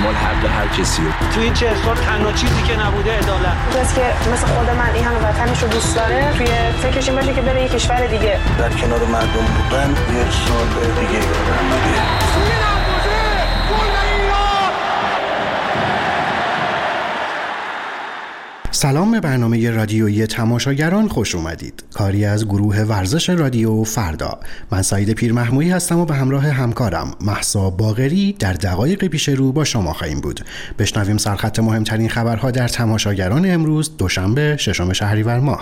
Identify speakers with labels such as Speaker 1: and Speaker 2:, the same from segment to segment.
Speaker 1: فوتبال حق هر کسی.
Speaker 2: تو این 40 سال تنها چیزی که نبوده عدالت.
Speaker 3: کسی که مثل خود من این همه وطنش رو دوست داره توی فکرش این باشه که بره یه کشور دیگه
Speaker 4: در کنار مردم بودن یه سال دیگه
Speaker 5: سلام به برنامه رادیویی تماشاگران خوش اومدید. کاری از گروه ورزش رادیو فردا. من سعید پیرمحمودی هستم و به همراه همکارم مهسا باقری در دقایق پیش رو با شما خواهیم بود. بشنویم سرخط مهمترین خبرها در تماشاگران امروز دوشنبه 6 شهریور ماه.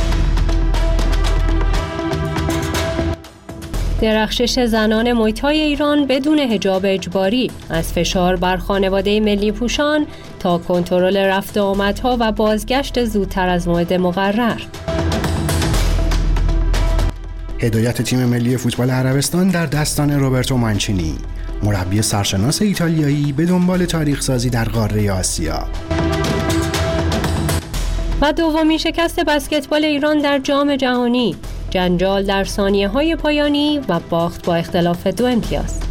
Speaker 6: درخشش زنان مویتای ایران بدون حجاب اجباری، از فشار بر خانواده ملی پوشان تا کنترل رفت و آمدها و بازگشت زودتر از موعد مقرر.
Speaker 5: هدایت تیم ملی فوتبال عربستان در دستان روبرتو مانچینی. مربی سرشناس ایتالیایی به دنبال تاریخ سازی در قاره آسیا. و دومین شکست بسکتبال ایران در جام جهانی، جنجال در ثانیه‌های پایانی و باخت با اختلاف 2 امتیاز.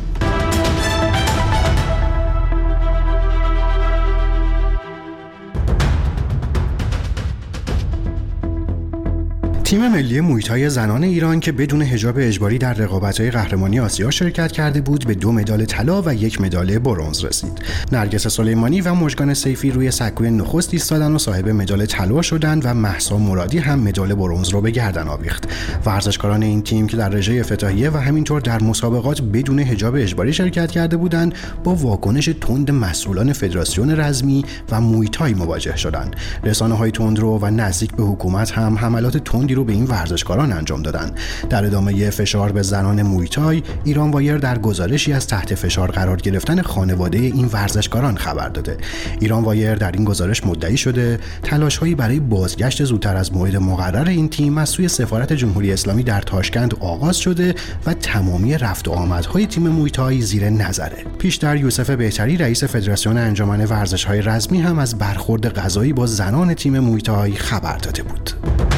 Speaker 5: تیم ملی مویتای زنان ایران که بدون حجاب اجباری در رقابت‌های قهرمانی آسیا شرکت کرده بود به 2 مدال طلا و 1 مدال برنز رسید. نرگس سلیمانی و مژگان سیفی روی سکوی نخست ایستادن و صاحب مدال طلا شدند و مهسا مرادی هم مدال برنز رو به گردن آویخت. ورزشکاران این تیم که در رژه افتتاحیه و همینطور در مسابقات بدون حجاب اجباری شرکت کرده بودند با واکنش تند مسئولان فدراسیون رزمی و مویتای مواجه شدند. رسانه‌های تندرو و نزدیک به حکومت هم حملات تندی رو به این ورزشکاران انجام دادن. در ادامه فشار به زنان مویتای، ایران وایر در گزارشی از تحت فشار قرار گرفتن خانواده این ورزشکاران خبر داده. ایران وایر در این گزارش مدعی شده تلاش‌هایی برای بازگشت زودتر از موعد مقرر این تیم از سوی سفارت جمهوری اسلامی در تاشکند آغاز شده و تمامی رفت و آمدهای تیم مویتای زیر نظره. پیشتر یوسف بهتری رئیس فدراسیون انجمن ورزش‌های رزمی هم از برخورد قضایی با زنان تیم مویتای خبر داده بود.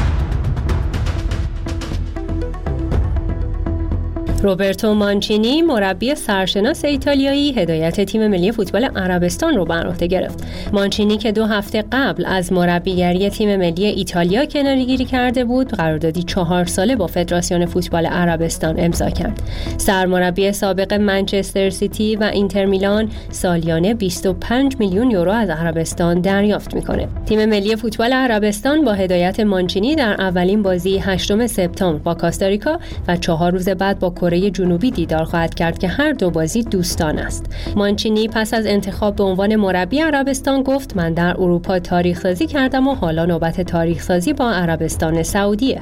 Speaker 6: روبرتو مانچینی مربی سرشناس ایتالیایی هدایت تیم ملی فوتبال عربستان رو بر عهده گرفت. مانچینی که 2 هفته قبل از مربیگری تیم ملی ایتالیا کناره‌گیری کرده بود، قراردادی 4 ساله با فدراسیون فوتبال عربستان امضا کرد. سرمربی سابق منچستر سیتی و اینتر میلان سالیانه 25 میلیون یورو از عربستان دریافت میکنه. تیم ملی فوتبال عربستان با هدایت مانچینی در اولین بازی 8 سپتامبر با کاستاریکا و 4 روز بعد با کره جنوبی دیدار خواهد کرد که هر 2 بازی دوستان است. مانچینی پس از انتخاب به عنوان مربی عربستان گفت: من در اروپا تاریخ سازی کردم و حالا نوبت تاریخ سازی با عربستان سعودیه.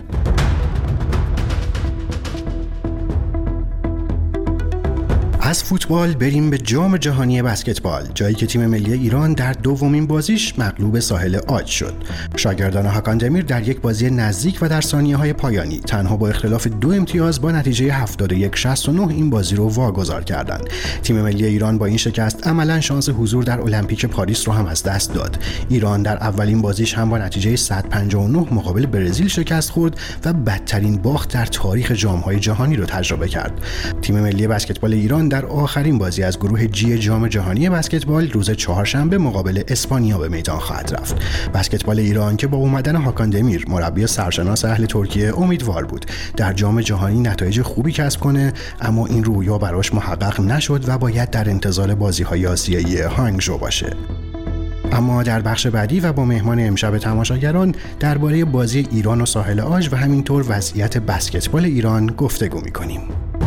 Speaker 5: از فوتبال بریم به جام جهانی بسکتبال، جایی که تیم ملی ایران در دومین بازیش مغلوب ساحل عاج شد. شاگردان هاکان دمیر در یک بازی نزدیک و در ثانیه‌های پایانی تنها با اختلاف 2 امتیاز با نتیجه 71-69 این بازی رو واگذار کردند. تیم ملی ایران با این شکست عملاً شانس حضور در المپیک پاریس رو هم از دست داد. ایران در اولین بازیش هم با نتیجه 159 مقابل برزیل شکست خورد و بدترین باخت در تاریخ جام‌های جهانی رو تجربه کرد. تیم ملی بسکتبال ایران در آخرین بازی از گروه جی جام جهانی بسکتبال روز چهارشنبه مقابل اسپانیا به میدان خواهد رفت. بسکتبال ایران که با اومدن هاکان دمیر مربی سرشناس اهل ترکیه امیدوار بود در جام جهانی نتایج خوبی کسب کنه، اما این رویا براش محقق نشد و باید در انتظار بازی‌های آسیایی هانگژو باشه. اما در بخش بعدی و با مهمان امشب تماشاگران درباره بازی ایران و ساحل عاج و همینطور وضعیت بسکتبال ایران گفتگو می‌کنیم.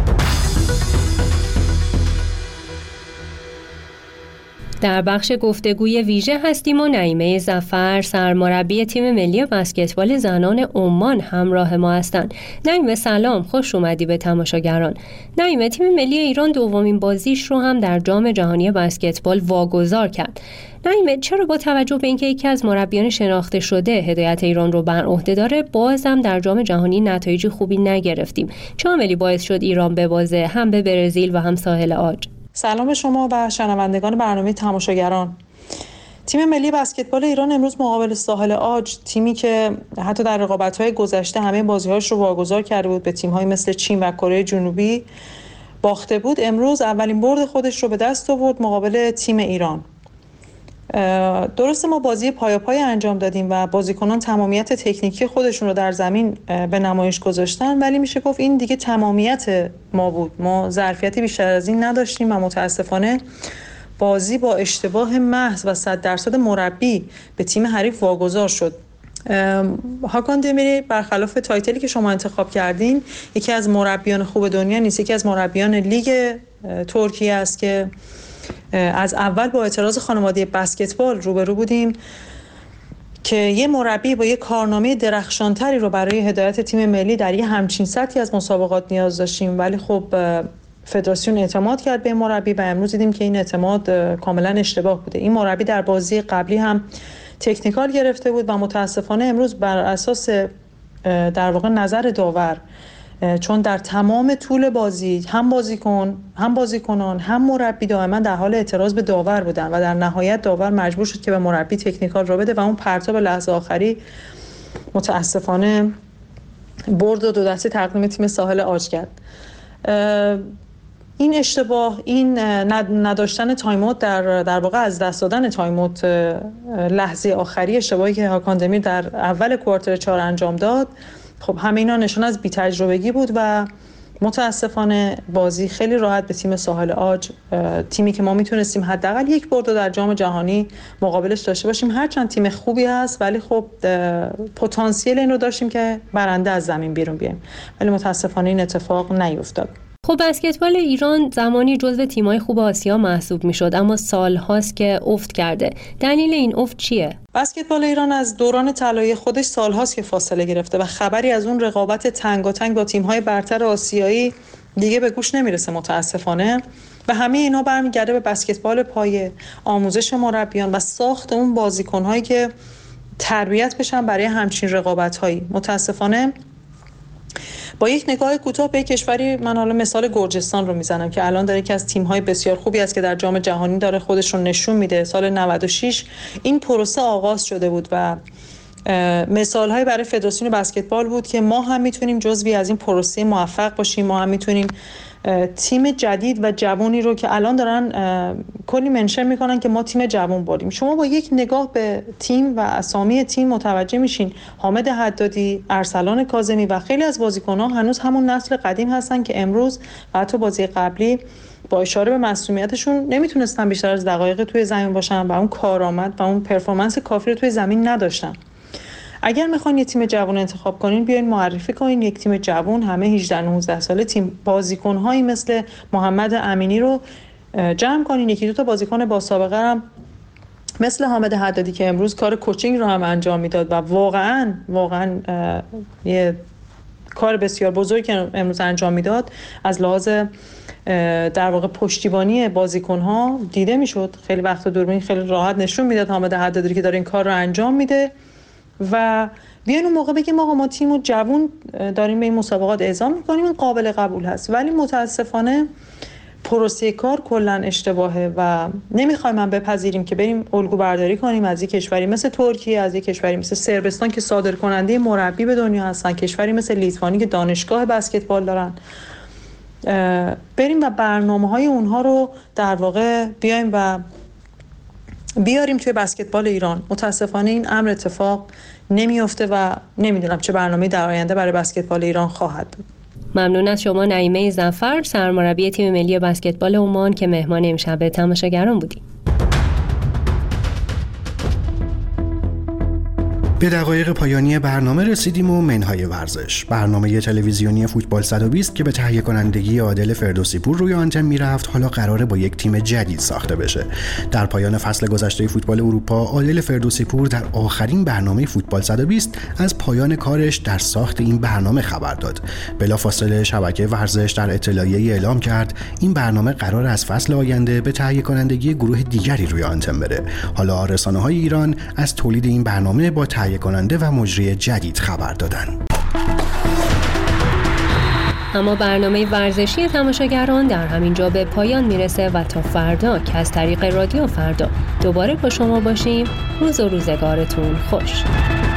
Speaker 6: در بخش گفتگوی ویژه هستیم و نعیمه ظفر سرمربی تیم ملی بسکتبال زنان عمان همراه ما هستند. نعیمه سلام، خوش اومدی به تماشاگران. نعیمه، تیم ملی ایران دومین بازیش رو هم در جام جهانی بسکتبال واگذار کرد. نعیمه، چرا با توجه به اینکه یکی از مربیان شناخته شده هدایت ایران رو بر عهده داره بازم در جام جهانی نتایج خوبی نگرفتیم؟ چه عاملی باعث شد ایران ببازه هم به برزیل و هم ساحل عاج؟
Speaker 7: سلام به شما و شنوندگان برنامه تماشاگران. تیم ملی بسکتبال ایران امروز مقابل ساحل عاج، تیمی که حتی در رقابت‌های گذشته همه بازی‌هاش رو واگذار کرده بود به تیم‌های مثل چین و کره جنوبی باخته بود، امروز اولین برد خودش رو به دست آورد مقابل تیم ایران. درسته ما بازی پایاپای انجام دادیم و بازیکنان تمامیت تکنیکی خودشون رو در زمین به نمایش گذاشتن، ولی میشه گفت این دیگه تمامیت ما بود. ما ظرفیتی بیشتر از این نداشتیم و متاسفانه بازی با اشتباه محض و 100% مربی به تیم حریف واگذار شد. هاکان دمیری برخلاف تایتلی که شما انتخاب کردین یکی از مربیان خوب دنیا نیست، یکی از مربیان لیگ ترکیه است که از اول با اعتراض خانواده بسکتبال روبرو بودیم که یه مربی با یه کارنامه درخشانتری رو برای هدایت تیم ملی در یه همچین سطحی از مسابقات نیاز داشتیم، ولی خب فدراسیون اعتماد کرد به مربی و امروز دیدیم که این اعتماد کاملا اشتباه بوده. این مربی در بازی قبلی هم تکنیکال گرفته بود و متاسفانه امروز بر اساس در واقع نظر داور، چون در تمام طول بازی هم بازیکنان هم مربی دائما در حال اعتراض به داور بودن و در نهایت داور مجبور شد که به مربی تکنیکال رو بده و اون پرتاب لحظه آخری متاسفانه برد و 2 دسته تقدیم تیم ساحل عاج کرد. این اشتباه، این نداشتن تایم‌اوت در واقع از دست دادن تایم‌اوت لحظه آخری، اشتباهی که هاکان دمیر در اول کوارتر 4 انجام داد، خب همه اینا نشان از بی‌تجربگی بود و متاسفانه بازی خیلی راحت به تیم ساحل عاج، تیمی که ما میتونستیم حداقل یک برد در جام جهانی مقابلش داشته باشیم، هرچند تیم خوبی هست ولی خب پتانسیل این رو داشتیم که برنده از زمین بیرون بیایم، ولی متاسفانه این اتفاق نیفتاد.
Speaker 6: خب بسکتبال ایران زمانی جزو تیم‌های خوب آسیا محسوب می‌شد، اما سال‌هاست که افت کرده. دلیل این افت چیه؟
Speaker 7: بسکتبال ایران از دوران طلایی خودش سال‌هاست که فاصله گرفته و خبری از اون رقابت تنگاتنگ با تیم‌های برتر آسیایی دیگه به گوش نمیرسه متاسفانه، و همه اینا برمیگرده به بسکتبال پایه، آموزش مربیان و ساخت اون بازیکن‌هایی که تربیت بشن برای همچین رقابت‌هایی. متاسفانه با یک نگاه کوتاه به کشوری، من حالا مثال گرجستان رو میزنم که الان داره یکی از تیم‌های بسیار خوبی است که در جام جهانی داره خودش رو نشون میده. سال 96 این پروسه آغاز شده بود و مثال‌های برای فدراسیون بسکتبال بود که ما هم میتونیم جزوی از این پروسه موفق باشیم، ما هم میتونیم تیم جدید و جوانی رو که الان دارن کلی منشن میکنن که ما تیم جوان بودیم. شما با یک نگاه به تیم و اسامی تیم متوجه میشین حامد حدادی، ارسلان کاظمی و خیلی از بازیکن‌ها هنوز همون نسل قدیم هستن که امروز و حتی بازی قبلی با اشاره به مسئولیتشون نمیتونستن بیشتر از دقایق توی زمین باشن و اون کارآمد و اون پرفورمنس کافی رو توی زمین نداشتن. اگر میخواین یه تیم جوان انتخاب کنین، بیاین معرفی کنین یک تیم جوان، همه 18-19 ساله، تیم بازیکن‌هایی مثل محمد امینی رو جمع کنین، 1-2 تا بازیکن با سابقه هم مثل حامد حدادی که امروز کار کوچینگ رو هم انجام میداد و واقعاً یه کار بسیار بزرگی که امروز انجام میداد از لحاظ در واقع پشتیبانی بازیکن‌ها دیده میشد. خیلی وقت دوربین خیلی راحت نشون میداد حامد حدادی که داره این کار رو انجام میده و بیاین اون موقع بگیم آقا ما تیمو جوون داریم به این مسابقات اعزام میکنیم، این قابل قبول هست. ولی متاسفانه پروسه کار کلا اشتباهه و نمیخوایم من بپذیریم که بریم الگو برداری کنیم از یک کشوری مثل ترکیه، از یک کشوری مثل صربستان که صادرکننده مربی به دنیا هستن، کشوری مثل لیتوانی که دانشگاه بسکتبال دارن، بریم و برنامه‌های اونها رو در واقع بیایم و بیاریم توی بسکتبال ایران. متاسفانه این امر اتفاق نمیفته و نمیدونم چه برنامه‌ای در آینده برای بسکتبال ایران خواهد بود.
Speaker 6: ممنون از شما نعیمه ظفر، سرمربی تیم ملی بسکتبال عمان که مهمان امشب تماشاگران بودیم.
Speaker 5: به دقایق پایانی برنامه رسیدیم و منهای ورزش. برنامه تلویزیونی فوتبال 120 که به تهیه کنندگی عادل فردوسی پور روی آنتن میرفت حالا قراره با یک تیم جدید ساخته بشه. در پایان فصل گذشته فوتبال اروپا، عادل فردوسی پور در آخرین برنامه فوتبال 120 از پایان کارش در ساخت این برنامه خبر داد. بلافاصله شبکه ورزش در اطلاعیه‌ای اعلام کرد این برنامه قرار از فصل آینده به تهیه کنندگی گروه دیگری روی آنتن بره. حالا رسانه‌های ایران از تولید این برنامه با تهیه کننده و مجری جدید خبر دادن.
Speaker 6: اما برنامه ورزشی تماشاگران در همین جا به پایان میرسه و تا فردا که از طریق رادیو فردا دوباره با شما باشیم، روز و روزگارتون خوش.